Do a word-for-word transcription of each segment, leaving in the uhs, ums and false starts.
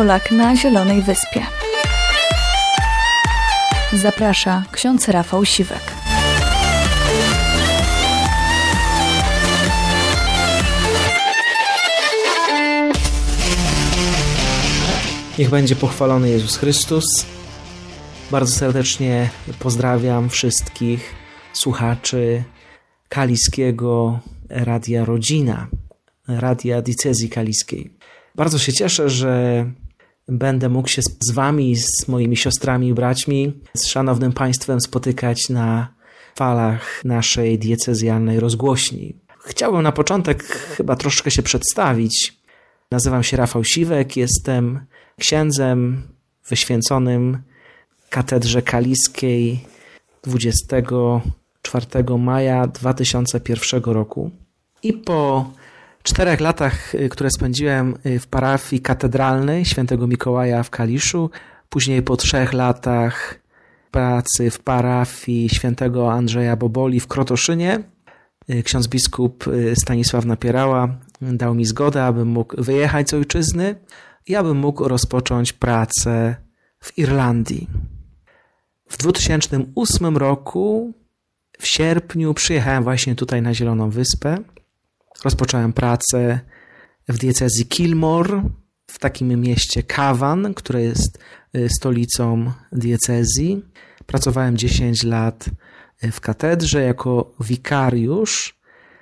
Polak na Zielonej Wyspie. Zaprasza ksiądz Rafał Siwek. Niech będzie pochwalony Jezus Chrystus. Bardzo serdecznie pozdrawiam wszystkich słuchaczy kaliskiego Radia Rodzina, Radia Diecezji Kaliskiej. Bardzo się cieszę, że będę mógł się z wami, z moimi siostrami i braćmi, z szanownym państwem spotykać na falach naszej diecezjalnej rozgłośni. Chciałbym na początek chyba troszkę się przedstawić. Nazywam się Rafał Siwek, jestem księdzem wyświęconym Katedrze Kaliskiej dwudziestego czwartego maja dwa tysiące pierwszego roku. I po czterech latach, które spędziłem w parafii katedralnej świętego Mikołaja w Kaliszu, później po trzech latach pracy w parafii świętego Andrzeja Boboli w Krotoszynie, ksiądz biskup Stanisław Napierała dał mi zgodę, abym mógł wyjechać z ojczyzny i abym mógł rozpocząć pracę w Irlandii. W dwa tysiące ósmym roku, w sierpniu, przyjechałem właśnie tutaj na Zieloną Wyspę. Rozpocząłem pracę w diecezji Kilmore, w takim mieście Cavan, które jest stolicą diecezji. Pracowałem dziesięć lat w katedrze jako wikariusz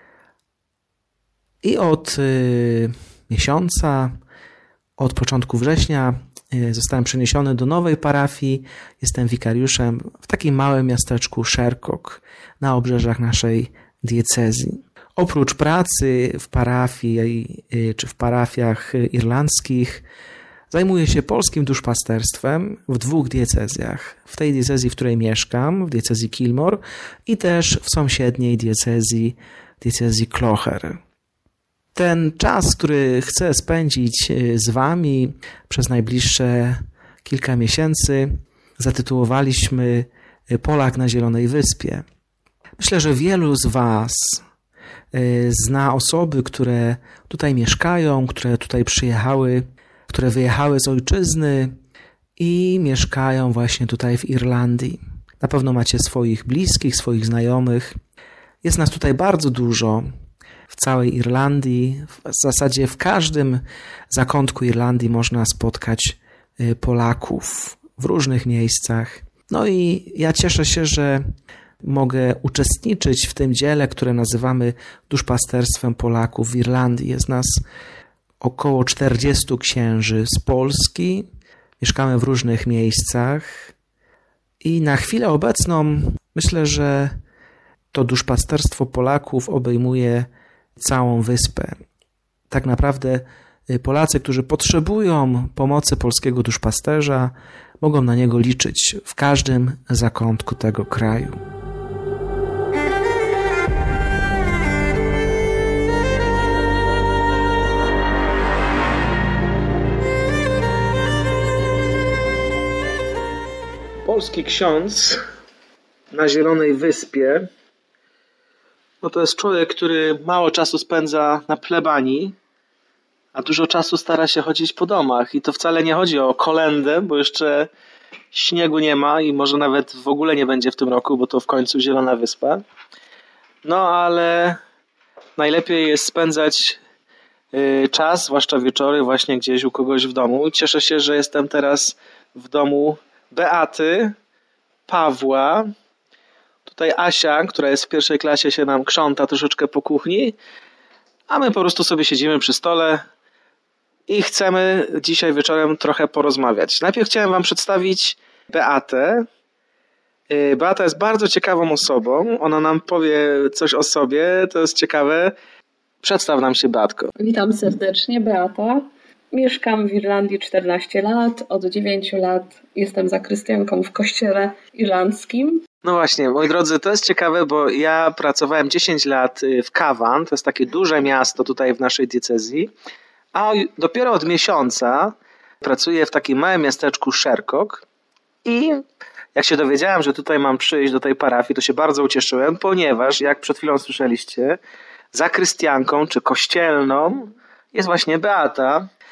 i od miesiąca, od początku września zostałem przeniesiony do nowej parafii. Jestem wikariuszem w takim małym miasteczku Shercock na obrzeżach naszej diecezji. Oprócz pracy w parafii czy w parafiach irlandzkich zajmuję się polskim duszpasterstwem w dwóch diecezjach. W tej diecezji, w której mieszkam, w diecezji Kilmore i też w sąsiedniej diecezji, diecezji Clogher. Ten czas, który chcę spędzić z wami przez najbliższe kilka miesięcy, zatytułowaliśmy Polak na Zielonej Wyspie. Myślę, że wielu z was zna osoby, które tutaj mieszkają, które tutaj przyjechały, które wyjechały z ojczyzny i mieszkają właśnie tutaj w Irlandii. Na pewno macie swoich bliskich, swoich znajomych. Jest nas tutaj bardzo dużo w całej Irlandii. W zasadzie w każdym zakątku Irlandii można spotkać Polaków w różnych miejscach. No i ja cieszę się, że mogę uczestniczyć w tym dziele, które nazywamy duszpasterstwem Polaków w Irlandii. Jest nas około czterdziestu księży z Polski. Mieszkamy w różnych miejscach i na chwilę obecną myślę, że to duszpasterstwo Polaków obejmuje całą wyspę. Tak naprawdę Polacy, którzy potrzebują pomocy polskiego duszpasterza, mogą na niego liczyć w każdym zakątku tego kraju. Polski ksiądz na Zielonej Wyspie, no to jest człowiek, który mało czasu spędza na plebanii, a dużo czasu stara się chodzić po domach. I to wcale nie chodzi o kolędę, bo jeszcze śniegu nie ma i może nawet w ogóle nie będzie w tym roku, bo to w końcu Zielona Wyspa. No ale najlepiej jest spędzać czas, zwłaszcza wieczory, właśnie gdzieś u kogoś w domu. Cieszę się, że jestem teraz w domu Beaty, Pawła, tutaj Asia, która jest w pierwszej klasie, się nam krząta troszeczkę po kuchni, a my po prostu sobie siedzimy przy stole i chcemy dzisiaj wieczorem trochę porozmawiać. Najpierw chciałem wam przedstawić Beatę. Beata jest bardzo ciekawą osobą, ona nam powie coś o sobie, to jest ciekawe. Przedstaw nam się, Beatko. Witam serdecznie, Beata. Mieszkam w Irlandii czternaście lat, od dziewięciu lat jestem zakrystianką w kościele irlandzkim. No właśnie, moi drodzy, to jest ciekawe, bo ja pracowałem dziesięć lat w Cavan, to jest takie duże miasto tutaj w naszej diecezji, a dopiero od miesiąca pracuję w takim małym miasteczku Shercock i jak się dowiedziałem, że tutaj mam przyjść do tej parafii, to się bardzo ucieszyłem, ponieważ, jak przed chwilą słyszeliście, zakrystianką czy kościelną jest właśnie Beata.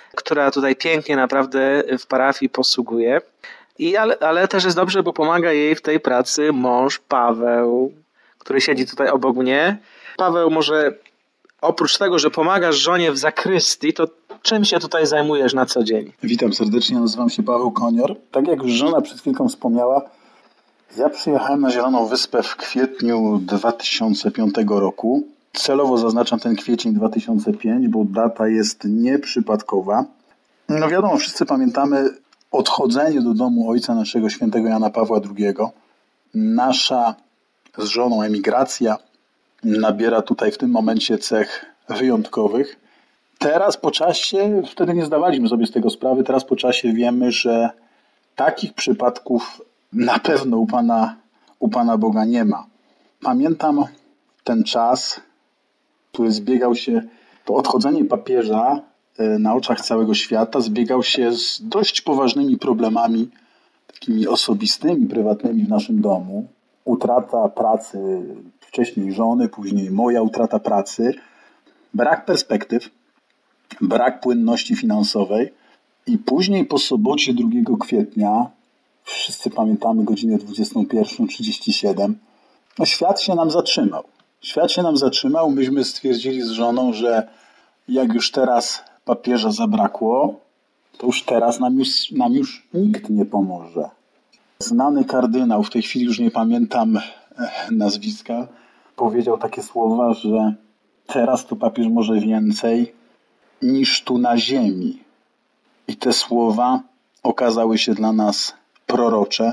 która tutaj pięknie naprawdę w parafii posługuje. I ale, ale też jest dobrze, bo pomaga jej w tej pracy mąż Paweł, który siedzi tutaj obok mnie. Paweł, może oprócz tego, że pomagasz żonie w zakrystii, to czym się tutaj zajmujesz na co dzień? Witam serdecznie, nazywam się Paweł Konior. Tak jak już żona przed chwilką wspomniała, ja przyjechałem na Zieloną Wyspę w kwietniu dwa tysiące piątego roku. Celowo zaznaczam ten kwiecień dwa tysiące piąty, bo data jest nieprzypadkowa. No wiadomo, wszyscy pamiętamy odchodzenie do domu ojca naszego świętego Jana Pawła drugiego. Nasza z żoną emigracja nabiera tutaj w tym momencie cech wyjątkowych. Teraz po czasie, wtedy nie zdawaliśmy sobie z tego sprawy, teraz po czasie wiemy, że takich przypadków na pewno u Pana, u Pana Boga nie ma. Pamiętam ten czas, który zbiegał się, to odchodzenie papieża na oczach całego świata zbiegał się z dość poważnymi problemami, takimi osobistymi, prywatnymi w naszym domu. Utrata pracy, wcześniej żony, później moja utrata pracy, brak perspektyw, brak płynności finansowej i później po sobocie drugiego kwietnia, wszyscy pamiętamy godzinę dwudziestą pierwszą trzydzieści siedem, no świat się nam zatrzymał. Świat się nam zatrzymał, myśmy stwierdzili z żoną, że jak już teraz papieża zabrakło, to już teraz nam już, nam już nikt nie pomoże. Znany kardynał, w tej chwili już nie pamiętam nazwiska, powiedział takie słowa, że teraz to papież może więcej niż tu na ziemi. I te słowa okazały się dla nas prorocze,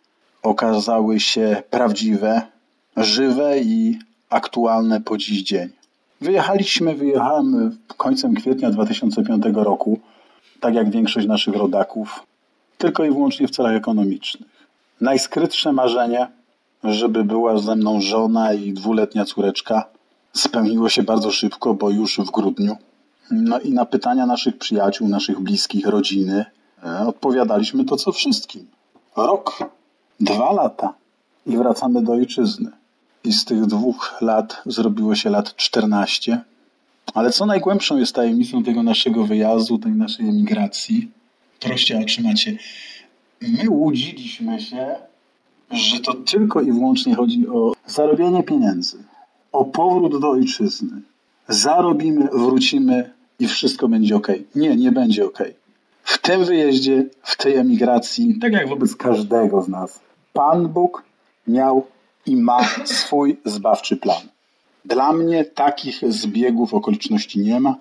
okazały się prawdziwe, żywe i aktualne po dziś dzień. Wyjechaliśmy, wyjechałem końcem kwietnia dwa tysiące piątego roku, tak jak większość naszych rodaków, tylko i wyłącznie w celach ekonomicznych. Najskrytsze marzenie, żeby była ze mną żona i dwuletnia córeczka, spełniło się bardzo szybko, bo już w grudniu. No i na pytania naszych przyjaciół, naszych bliskich, rodziny odpowiadaliśmy to co wszystkim. Rok, dwa lata i wracamy do ojczyzny. I z tych dwóch lat zrobiło się lat czternaście. Ale co najgłębszą jest tajemnicą tego naszego wyjazdu, tej naszej emigracji? Proście otrzymacie. My łudziliśmy się, że to tylko i wyłącznie chodzi o zarobienie pieniędzy, o powrót do ojczyzny. Zarobimy, wrócimy i wszystko będzie okej. Nie, nie będzie okej. W tym wyjeździe, w tej emigracji, tak jak wobec każdego z nas, Pan Bóg miał i ma swój zbawczy plan. Dla mnie takich zbiegów okoliczności nie ma,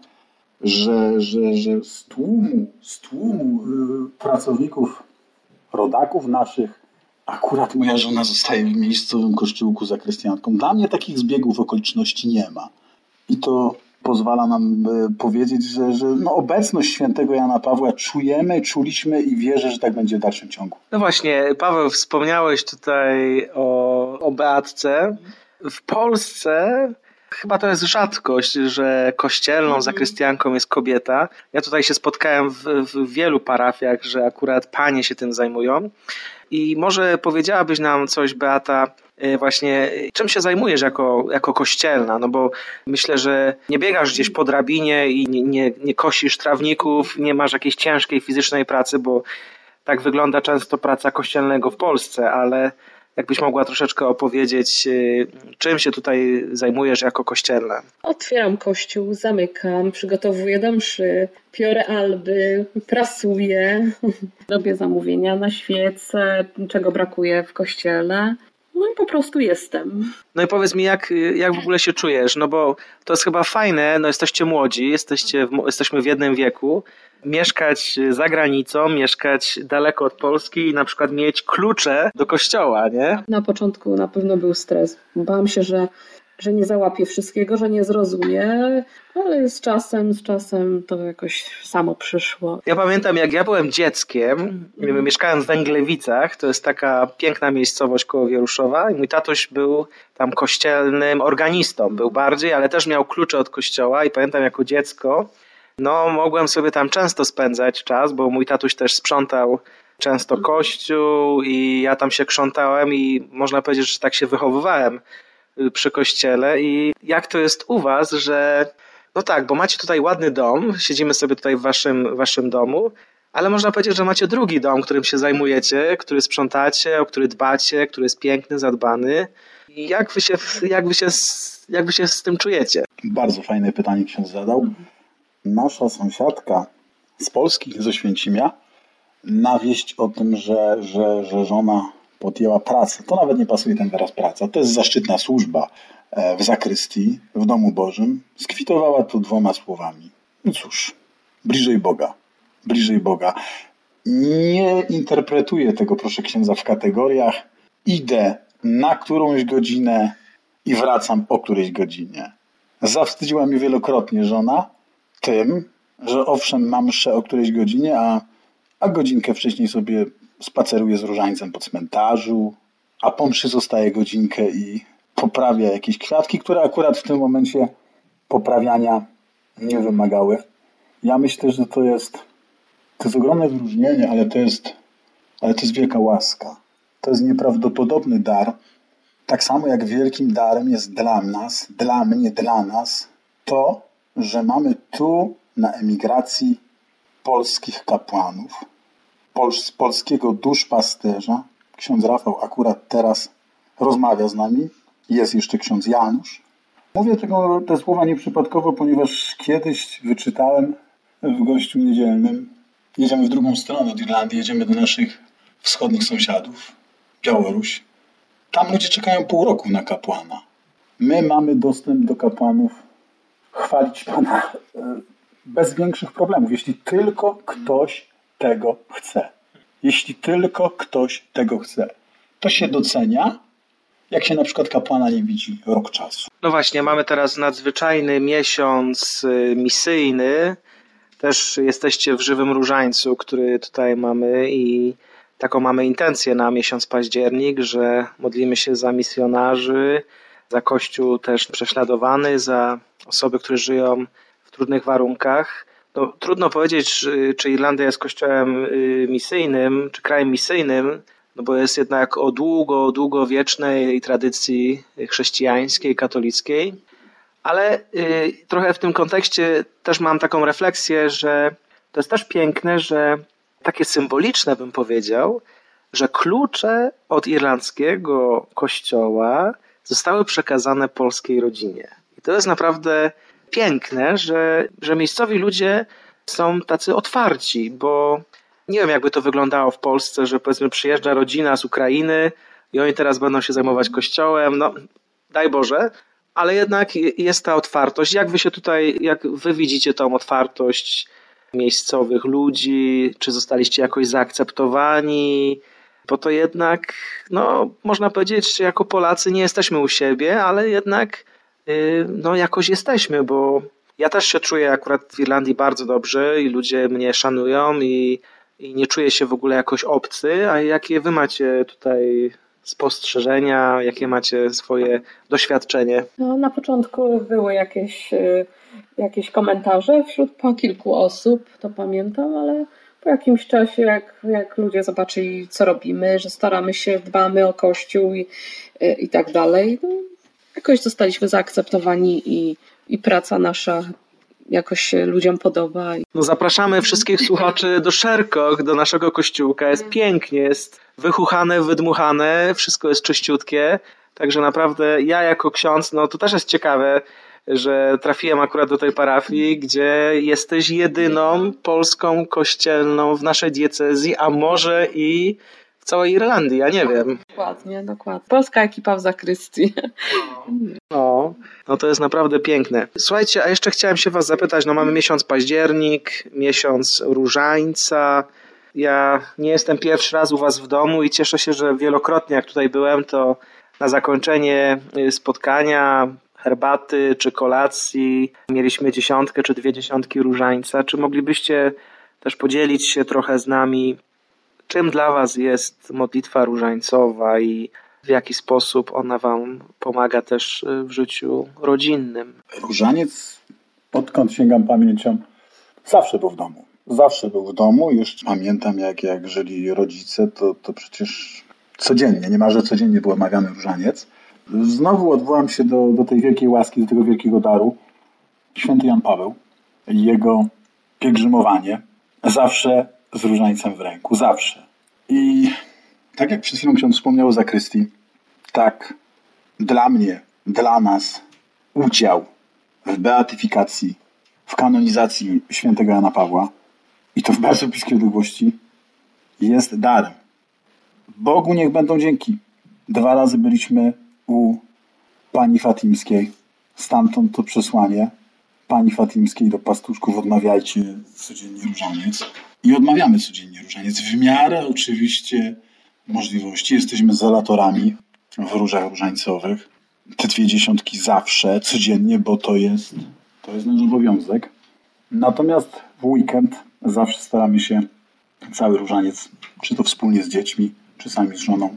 że, że, że z tłumu, z tłumu yy, pracowników, rodaków naszych, akurat moja żona zostaje w miejscowym kościółku zakrystianką. Dla mnie takich zbiegów okoliczności nie ma. I to pozwala nam y, powiedzieć, że, że no, obecność świętego Jana Pawła czujemy, czuliśmy i wierzę, że tak będzie w dalszym ciągu. No właśnie, Paweł, wspomniałeś tutaj o, o Beatce. W Polsce chyba to jest rzadkość, że kościelną zakrystianką jest kobieta. Ja tutaj się spotkałem w, w wielu parafiach, że akurat panie się tym zajmują. I może powiedziałabyś nam coś, Beata, właśnie czym się zajmujesz jako, jako kościelna? No bo myślę, że nie biegasz gdzieś po drabinie i nie, nie, nie kosisz trawników, nie masz jakiejś ciężkiej fizycznej pracy, bo tak wygląda często praca kościelnego w Polsce, ale jakbyś mogła troszeczkę opowiedzieć, czym się tutaj zajmujesz jako kościelna? Otwieram kościół, zamykam, przygotowuję do mszy, piorę alby, prasuję, robię zamówienia na świece, czego brakuje w kościele. No i po prostu jestem. No i powiedz mi, jak, jak w ogóle się czujesz? No bo to jest chyba fajne, no jesteście młodzi, jesteście w, jesteśmy w jednym wieku. Mieszkać za granicą, mieszkać daleko od Polski i na przykład mieć klucze do kościoła, nie? Na początku na pewno był stres. Bałam się, że, że nie załapię wszystkiego, że nie zrozumie, ale z czasem, z czasem to jakoś samo przyszło. Ja pamiętam, jak ja byłem dzieckiem, mm. mieszkałem w Węglewicach, to jest taka piękna miejscowość koło Wieruszowa i mój tatuś był tam kościelnym organistą, był bardziej, ale też miał klucze od kościoła i pamiętam jako dziecko, no mogłem sobie tam często spędzać czas, bo mój tatuś też sprzątał często kościół i ja tam się krzątałem i można powiedzieć, że tak się wychowywałem przy kościele. I jak to jest u was, że No tak, bo macie tutaj ładny dom, siedzimy sobie tutaj w waszym, waszym domu, ale można powiedzieć, że macie drugi dom, którym się zajmujecie, który sprzątacie, o który dbacie, który jest piękny, zadbany. I jak wy się, jak wy się, jak wy się z tym czujecie? Bardzo fajne pytanie ksiądz zadał. Nasza sąsiadka z Polski, z Oświęcimia, na wieść o tym, że, że, że żona podjęła pracę. To nawet nie pasuje ten wyraz praca. To jest zaszczytna służba w zakrystii, w domu Bożym. Skwitowała to dwoma słowami. No cóż, bliżej Boga. Bliżej Boga. Nie interpretuję tego, proszę księdza, w kategoriach idę na którąś godzinę i wracam o którejś godzinie. Zawstydziła mnie wielokrotnie żona tym, że owszem, mam mszę o którejś godzinie, a, a godzinkę wcześniej sobie spaceruję z różańcem po cmentarzu, a po mszy zostaje godzinkę i poprawia jakieś kwiatki, które akurat w tym momencie poprawiania nie wymagały. Ja myślę, że to jest, to jest ogromne wyróżnienie, ale to jest, ale to jest wielka łaska. To jest nieprawdopodobny dar. Tak samo jak wielkim darem jest dla nas, dla mnie, dla nas, to, że mamy tu na emigracji polskich kapłanów, pol, z polskiego duszpasterza. Ksiądz Rafał akurat teraz rozmawia z nami. Jest jeszcze ksiądz Janusz. Mówię tego, te słowa nieprzypadkowo, ponieważ kiedyś wyczytałem w gościu niedzielnym. Jedziemy w drugą stronę od Irlandii, jedziemy do naszych wschodnich sąsiadów, Białoruś. Tam ludzie czekają pół roku na kapłana. My mamy dostęp do kapłanów, chwalić Pana, bez większych problemów, jeśli tylko ktoś tego chce. Jeśli tylko ktoś tego chce. To się docenia, jak się na przykład kapłana nie widzi rok czasu. No właśnie, mamy teraz nadzwyczajny miesiąc misyjny. Też jesteście w Żywym Różańcu, który tutaj mamy i taką mamy intencję na miesiąc październik, że modlimy się za misjonarzy, za Kościół też prześladowany, za osoby, które żyją w trudnych warunkach. No, trudno powiedzieć, czy Irlandia jest kościołem misyjnym, czy krajem misyjnym, no bo jest jednak o długo, długowiecznej tradycji chrześcijańskiej, katolickiej. Ale y, trochę w tym kontekście też mam taką refleksję, że to jest też piękne, że takie symboliczne bym powiedział, że klucze od irlandzkiego kościoła zostały przekazane polskiej rodzinie. I to jest naprawdę piękne, że, że miejscowi ludzie są tacy otwarci, bo nie wiem, jakby to wyglądało w Polsce, że powiedzmy przyjeżdża rodzina z Ukrainy i oni teraz będą się zajmować kościołem. No, daj Boże, ale jednak jest ta otwartość. Jak wy się tutaj, jak wy widzicie tą otwartość miejscowych ludzi? Czy zostaliście jakoś zaakceptowani? Bo to jednak, no, można powiedzieć, że jako Polacy nie jesteśmy u siebie, ale jednak yy, no, jakoś jesteśmy, bo ja też się czuję akurat w Irlandii bardzo dobrze i ludzie mnie szanują i, i nie czuję się w ogóle jakoś obcy. A jakie wy macie tutaj spostrzeżenia, jakie macie swoje doświadczenie? No, na początku były jakieś, jakieś komentarze wśród po kilku osób, to pamiętam, ale po jakimś czasie, jak, jak ludzie zobaczyli, co robimy, że staramy się, dbamy o Kościół i, i tak dalej, no, jakoś zostaliśmy zaakceptowani i, i praca nasza jakoś się ludziom podoba. No zapraszamy wszystkich słuchaczy do Shercock, do naszego kościółka. Jest pięknie, jest wychuchane, wydmuchane, wszystko jest czyściutkie. Także naprawdę ja jako ksiądz, no to też jest ciekawe, że trafiłem akurat do tej parafii, gdzie jesteś jedyną polską kościelną w naszej diecezji, a może i w całej Irlandii, ja nie wiem. Dokładnie, dokładnie. Polska ekipa w zakrystii. No, no to jest naprawdę piękne. Słuchajcie, a jeszcze chciałem się was zapytać, no mamy miesiąc październik, miesiąc różańca. Ja nie jestem pierwszy raz u was w domu i cieszę się, że wielokrotnie jak tutaj byłem, to na zakończenie spotkania, herbaty czy kolacji mieliśmy dziesiątkę czy dwie dziesiątki różańca. Czy moglibyście też podzielić się trochę z nami, czym dla was jest modlitwa różańcowa i w jaki sposób ona wam pomaga też w życiu rodzinnym? Różaniec, odkąd sięgam pamięcią, zawsze był w domu. Zawsze był w domu. Jeszcze pamiętam, jak, jak żyli rodzice, to, to przecież codziennie, niemalże codziennie był omawiany różaniec. Znowu odwołam się do, do tej wielkiej łaski, do tego wielkiego daru. Święty Jan Paweł i jego pielgrzymowanie zawsze z różańcem w ręku, zawsze. I tak jak przed chwilą ksiądz wspomniał o zakrystii, tak dla mnie, dla nas udział w beatyfikacji, w kanonizacji świętego Jana Pawła i to w bardzo bliskiej odległości jest darem. Bogu niech będą dzięki. Dwa razy byliśmy u pani Fatimskiej. Stamtąd to przesłanie pani Fatimskiej do pastuszków: odmawiajcie codziennie różaniec. I odmawiamy codziennie różaniec. W miarę oczywiście możliwości. Jesteśmy zalatorami w różach różańcowych. Te dwie dziesiątki zawsze, codziennie, bo to jest, to jest nasz obowiązek. Natomiast w weekend zawsze staramy się cały różaniec, czy to wspólnie z dziećmi, czy sami z żoną,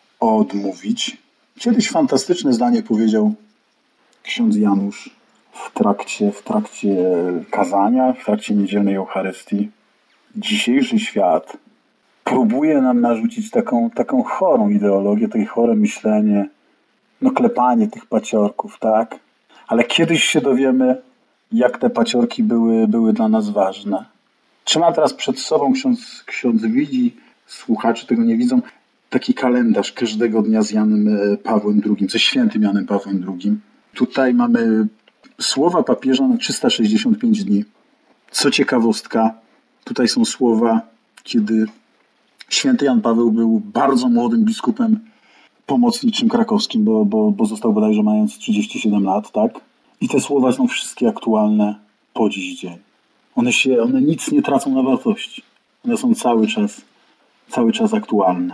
odmówić. Kiedyś fantastyczne zdanie powiedział ksiądz Janusz w trakcie, w trakcie kazania, w trakcie niedzielnej Eucharystii. Dzisiejszy świat próbuje nam narzucić taką, taką chorą ideologię, takie chore myślenie, no klepanie tych paciorków, tak? Ale kiedyś się dowiemy, jak te paciorki były, były dla nas ważne. Trzymam teraz przed sobą, ksiądz, ksiądz widzi, słuchacze tego nie widzą, taki kalendarz każdego dnia z Janem Pawłem drugim, ze świętym Janem Pawłem drugim. Tutaj mamy słowa papieża na trzysta sześćdziesiąt pięć dni. Co ciekawostka, tutaj są słowa, kiedy święty Jan Paweł był bardzo młodym biskupem pomocniczym krakowskim, bo, bo, bo został bodajże mając trzydzieści siedem lat, tak? I te słowa są wszystkie aktualne po dziś dzień. One się, one nic nie tracą na wartości. One są cały czas, cały czas aktualne.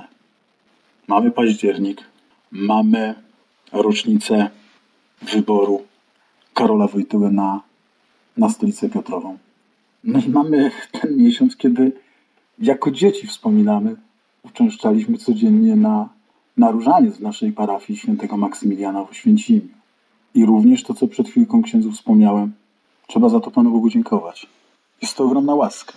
Mamy październik, mamy rocznicę wyboru Karola Wojtyły na, na stolicę Piotrową. No i mamy ten miesiąc, kiedy jako dzieci wspominamy, uczęszczaliśmy codziennie na, na różaniec w naszej parafii świętego Maksymiliana w Oświęcimiu. I również to, co przed chwilką księdzu wspomniałem, trzeba za to Panu Bogu dziękować. Jest to ogromna łaska.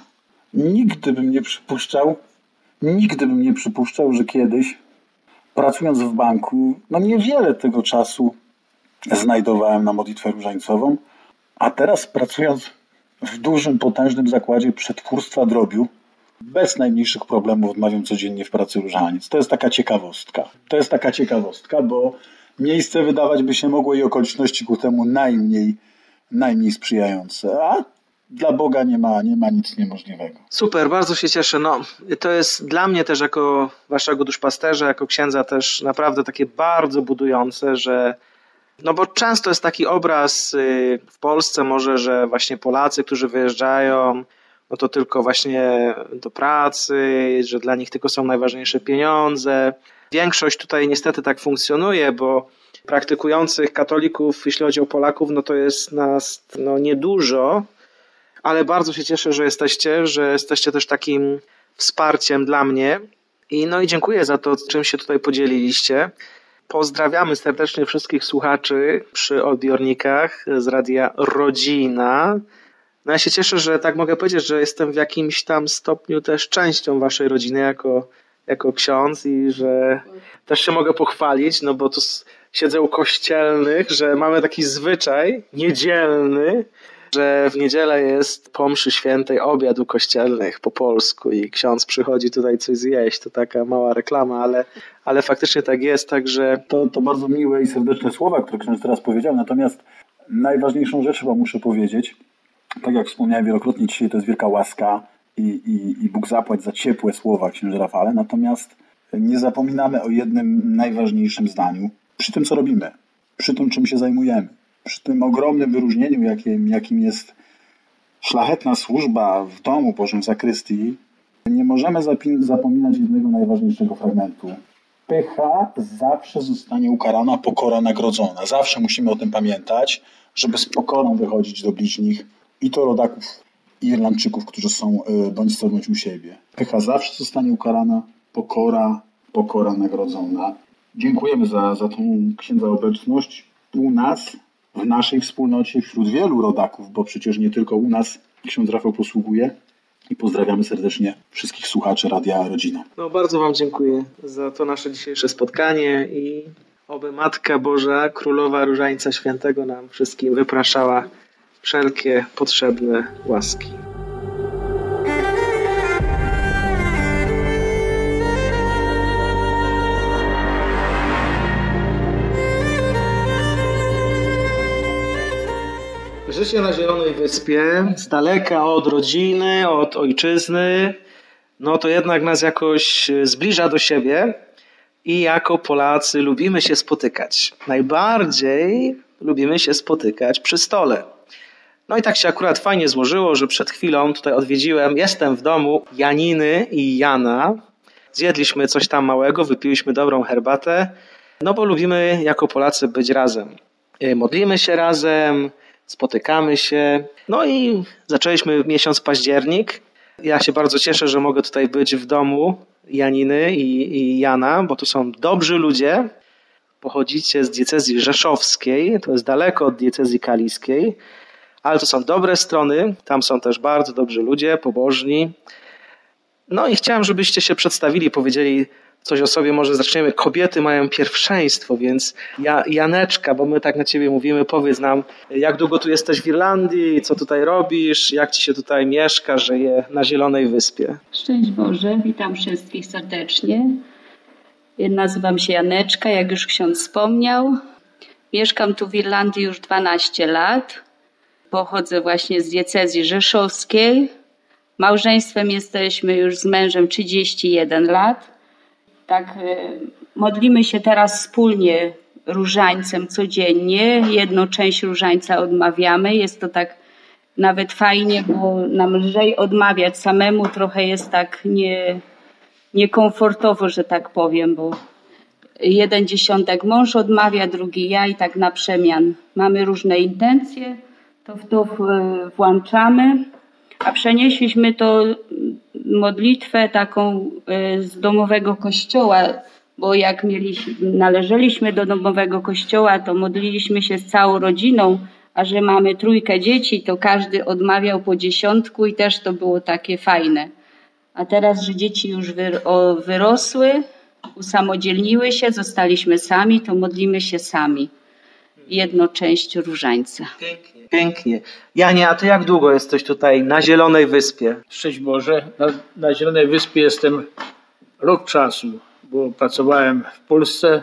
Nigdy bym nie przypuszczał, nigdy bym nie przypuszczał, że kiedyś, pracując w banku, no niewiele tego czasu znajdowałem na modlitwę różańcową, a teraz pracując w dużym, potężnym zakładzie przetwórstwa drobiu, bez najmniejszych problemów odmawiam codziennie w pracy różaniec. To jest taka ciekawostka. To jest taka ciekawostka, bo miejsce wydawać by się mogło i okoliczności ku temu najmniej, najmniej sprzyjające. A dla Boga nie ma, nie ma nic niemożliwego. Super, bardzo się cieszę. No, to jest dla mnie też jako waszego duszpasterza, jako księdza też naprawdę takie bardzo budujące, że no bo często jest taki obraz w Polsce może, że właśnie Polacy, którzy wyjeżdżają, no to tylko właśnie do pracy, że dla nich tylko są najważniejsze pieniądze. Większość tutaj niestety tak funkcjonuje, bo praktykujących katolików, jeśli chodzi o Polaków, no to jest nas no niedużo, ale bardzo się cieszę, że jesteście, że jesteście też takim wsparciem dla mnie. I no i dziękuję za to, czym się tutaj podzieliliście. Pozdrawiamy serdecznie wszystkich słuchaczy przy odbiornikach z Radia Rodzina. No ja się cieszę, że tak mogę powiedzieć, że jestem w jakimś tam stopniu też częścią waszej rodziny jako, jako ksiądz i że też się mogę pochwalić, no bo tu siedzę u kościelnych, że mamy taki zwyczaj niedzielny, że w niedzielę jest po mszy świętej obiad u kościelnych po polsku i ksiądz przychodzi tutaj coś zjeść. To taka mała reklama, ale, ale faktycznie tak jest, także... To, to bardzo miłe i serdeczne słowa, które ksiądz teraz powiedział, natomiast najważniejszą rzecz chyba muszę powiedzieć, tak jak wspomniałem wielokrotnie, dzisiaj to jest wielka łaska i, i, i Bóg zapłać za ciepłe słowa, księże Rafale, natomiast nie zapominamy o jednym najważniejszym zdaniu przy tym, co robimy, przy tym, czym się zajmujemy. Przy tym ogromnym wyróżnieniu, jakim, jakim jest szlachetna służba w domu Bożym, w zakrystii, nie możemy zapominać jednego najważniejszego fragmentu. Pycha zawsze zostanie ukarana, pokora nagrodzona. Zawsze musimy o tym pamiętać, żeby z pokorą wychodzić do bliźnich i to rodaków i Irlandczyków, którzy są bądź co bądź u siebie. Pycha zawsze zostanie ukarana, pokora, pokora nagrodzona. Dziękujemy za, za tą księdza obecność u nas, w naszej wspólnocie, wśród wielu rodaków, bo przecież nie tylko u nas ksiądz Rafał posługuje. I pozdrawiamy serdecznie wszystkich słuchaczy Radia Rodzina. No bardzo wam dziękuję za to nasze dzisiejsze spotkanie i oby Matka Boża, Królowa Różańca Świętego nam wszystkim wypraszała wszelkie potrzebne łaski. Życie na Zielonej Wyspie, z daleka od rodziny, od ojczyzny, no to jednak nas jakoś zbliża do siebie i jako Polacy lubimy się spotykać. Najbardziej lubimy się spotykać przy stole. No i tak się akurat fajnie złożyło, że przed chwilą tutaj odwiedziłem, jestem w domu Janiny i Jana. Zjedliśmy coś tam małego, wypiliśmy dobrą herbatę, no bo lubimy jako Polacy być razem. Modlimy się razem, spotykamy się. No i zaczęliśmy miesiąc październik. Ja się bardzo cieszę, że mogę tutaj być w domu Janiny i, i Jana, bo tu są dobrzy ludzie. Pochodzicie z diecezji rzeszowskiej, to jest daleko od diecezji kaliskiej, ale to są dobre strony, tam są też bardzo dobrzy ludzie, pobożni. No i chciałem, żebyście się przedstawili, powiedzieli coś o sobie, może zaczniemy. Kobiety mają pierwszeństwo, więc ja, Janeczka, bo my tak na ciebie mówimy, powiedz nam, jak długo tu jesteś w Irlandii, co tutaj robisz, jak ci się tutaj mieszka, żyje na Zielonej Wyspie. Szczęść Boże, witam wszystkich serdecznie. Nazywam się Janeczka, jak już ksiądz wspomniał. Mieszkam tu w Irlandii już dwanaście lat. Pochodzę właśnie z diecezji rzeszowskiej. Małżeństwem jesteśmy już z mężem trzydzieści jeden lat. Tak, modlimy się teraz wspólnie różańcem codziennie. Jedną część różańca odmawiamy. Jest to tak nawet fajnie, bo nam lżej odmawiać samemu. Trochę jest tak nie, niekomfortowo, że tak powiem, bo jeden dziesiątek mąż odmawia, drugi ja i tak na przemian. Mamy różne intencje, to w to włączamy. A przenieśliśmy to modlitwę taką z domowego kościoła, bo jak mieliśmy, należeliśmy do domowego kościoła, to modliliśmy się z całą rodziną, a że mamy trójkę dzieci, to każdy odmawiał po dziesiątku i też to było takie fajne. A teraz, że dzieci już wyrosły, usamodzielniły się, zostaliśmy sami, to modlimy się sami. Jedną część różańca. Pięknie, pięknie. Janie, a ty jak długo jesteś tutaj na Zielonej Wyspie? Szczęść Boże. Na, na Zielonej Wyspie jestem rok czasu, bo pracowałem w Polsce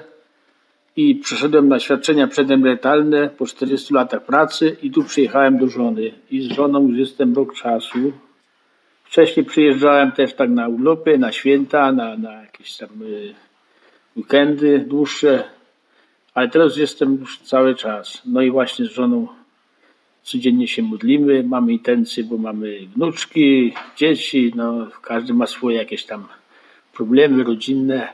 i przeszedłem na świadczenia przedemerytalne po czterdziestu latach pracy i tu przyjechałem do żony. I z żoną już jestem rok czasu. Wcześniej przyjeżdżałem też tak na urlopy, na święta, na, na jakieś tam y, weekendy dłuższe. Ale teraz jestem już cały czas. No i właśnie z żoną codziennie się modlimy. Mamy intencje, bo mamy wnuczki, dzieci. No, każdy ma swoje jakieś tam problemy rodzinne.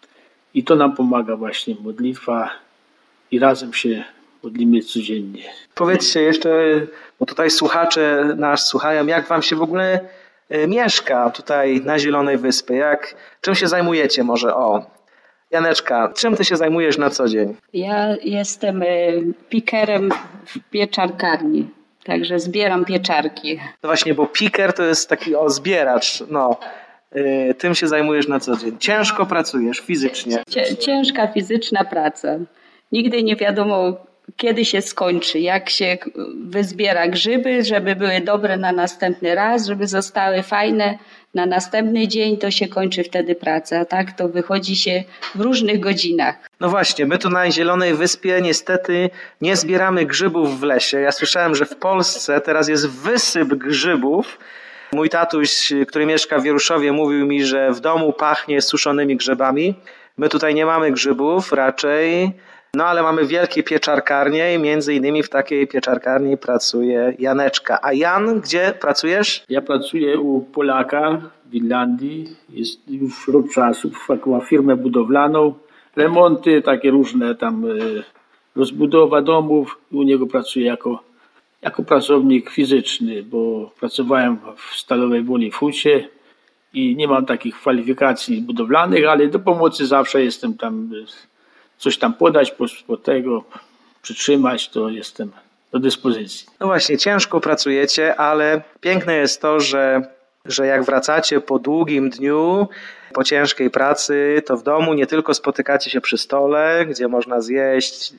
I to nam pomaga właśnie modlitwa. I razem się modlimy codziennie. Powiedzcie jeszcze, bo tutaj słuchacze nas słuchają, jak wam się w ogóle mieszka tutaj na Zielonej Wyspie? Jak, czym się zajmujecie może? O. Janeczka, czym ty się zajmujesz na co dzień? Ja jestem pikerem w pieczarkarni, także zbieram pieczarki. No właśnie, bo piker to jest taki o zbieracz. No, y, tym się zajmujesz na co dzień. Ciężko pracujesz fizycznie. Ciężka fizyczna praca. Nigdy nie wiadomo, kiedy się skończy, jak się wyzbiera grzyby, żeby były dobre na następny raz, żeby zostały fajne na następny dzień, to się kończy wtedy praca, tak? To wychodzi się w różnych godzinach. No właśnie, my tu na Zielonej Wyspie niestety nie zbieramy grzybów w lesie. Ja słyszałem, że w Polsce teraz jest wysyp grzybów. Mój tatuś, który mieszka w Wieruszowie, mówił mi, że w domu pachnie suszonymi grzybami. My tutaj nie mamy grzybów raczej. No ale mamy wielkie pieczarkarnie i między innymi w takiej pieczarkarni pracuje Janeczka. A Jan, gdzie pracujesz? Ja pracuję u Polaka w Irlandii. Jest już rok czasu. Ma firmę budowlaną. Remonty takie różne tam, rozbudowa domów. U niego pracuję jako, jako pracownik fizyczny, bo pracowałem w Stalowej Woli w Hucie i nie mam takich kwalifikacji budowlanych, ale do pomocy zawsze jestem tam. Coś tam podać, po, po tego przytrzymać, to jestem do dyspozycji. No właśnie, ciężko pracujecie, ale piękne jest to, że, że jak wracacie po długim dniu, po ciężkiej pracy, to w domu nie tylko spotykacie się przy stole, gdzie można zjeść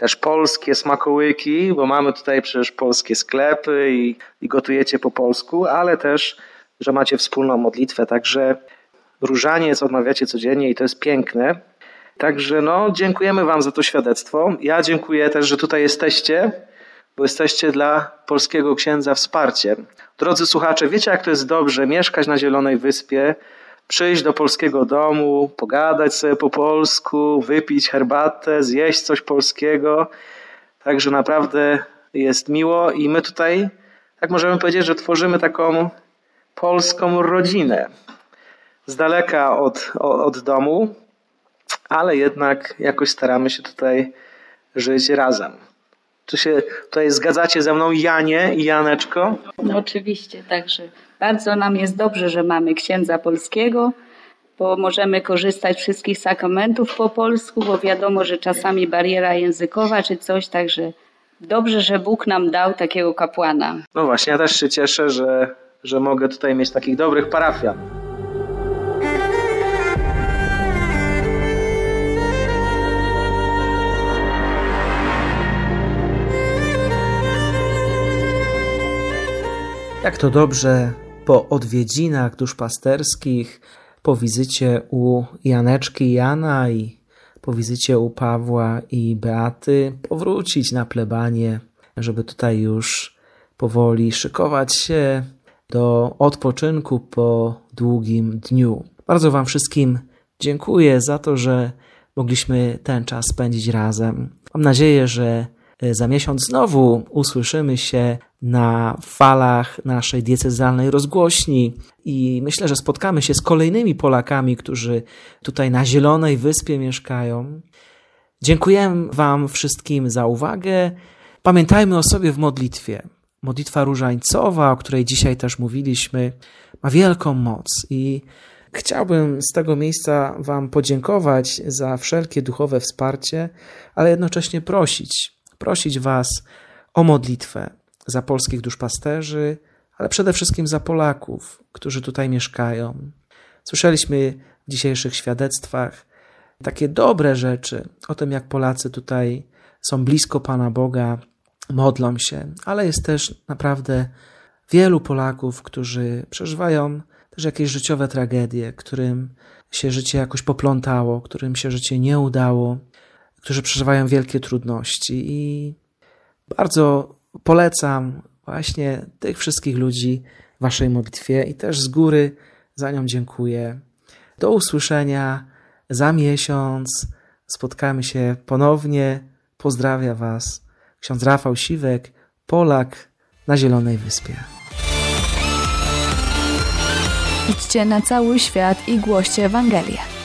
też polskie smakołyki, bo mamy tutaj przecież polskie sklepy i, i gotujecie po polsku, ale też, że macie wspólną modlitwę, także różaniec odmawiacie codziennie i to jest piękne. Także no, dziękujemy wam za to świadectwo. Ja dziękuję też, że tutaj jesteście, bo jesteście dla polskiego księdza wsparciem. Drodzy słuchacze, wiecie jak to jest dobrze mieszkać na Zielonej Wyspie, przyjść do polskiego domu, pogadać sobie po polsku, wypić herbatę, zjeść coś polskiego. Także naprawdę jest miło i my tutaj, tak możemy powiedzieć, że tworzymy taką polską rodzinę. Z daleka od, od domu, ale jednak jakoś staramy się tutaj żyć razem. Czy się tutaj zgadzacie ze mną, Janie i Janeczko? No oczywiście, także bardzo nam jest dobrze, że mamy księdza polskiego, bo możemy korzystać z wszystkich sakramentów po polsku, bo wiadomo, że czasami bariera językowa czy coś, także dobrze, że Bóg nam dał takiego kapłana. No właśnie, ja też się cieszę, że, że mogę tutaj mieć takich dobrych parafian. Jak to dobrze po odwiedzinach duszpasterskich, po wizycie u Janeczki i Jana i po wizycie u Pawła i Beaty powrócić na plebanię, żeby tutaj już powoli szykować się do odpoczynku po długim dniu. Bardzo wam wszystkim dziękuję za to, że mogliśmy ten czas spędzić razem. Mam nadzieję, że za miesiąc znowu usłyszymy się na falach naszej diecezjalnej rozgłośni i myślę, że spotkamy się z kolejnymi Polakami, którzy tutaj na Zielonej Wyspie mieszkają. Dziękuję wam wszystkim za uwagę. Pamiętajmy o sobie w modlitwie. Modlitwa różańcowa, o której dzisiaj też mówiliśmy, ma wielką moc i chciałbym z tego miejsca wam podziękować za wszelkie duchowe wsparcie, ale jednocześnie prosić, prosić was o modlitwę za polskich duszpasterzy, ale przede wszystkim za Polaków, którzy tutaj mieszkają. Słyszeliśmy w dzisiejszych świadectwach takie dobre rzeczy o tym, jak Polacy tutaj są blisko Pana Boga, modlą się, ale jest też naprawdę wielu Polaków, którzy przeżywają też jakieś życiowe tragedie, którym się życie jakoś poplątało, którym się życie nie udało, którzy przeżywają wielkie trudności i bardzo polecam właśnie tych wszystkich ludzi w waszej modlitwie i też z góry za nią dziękuję. Do usłyszenia za miesiąc. Spotkamy się ponownie. Pozdrawia was ksiądz Rafał Siwek, Polak na Zielonej Wyspie. Idźcie na cały świat i głoście Ewangelię.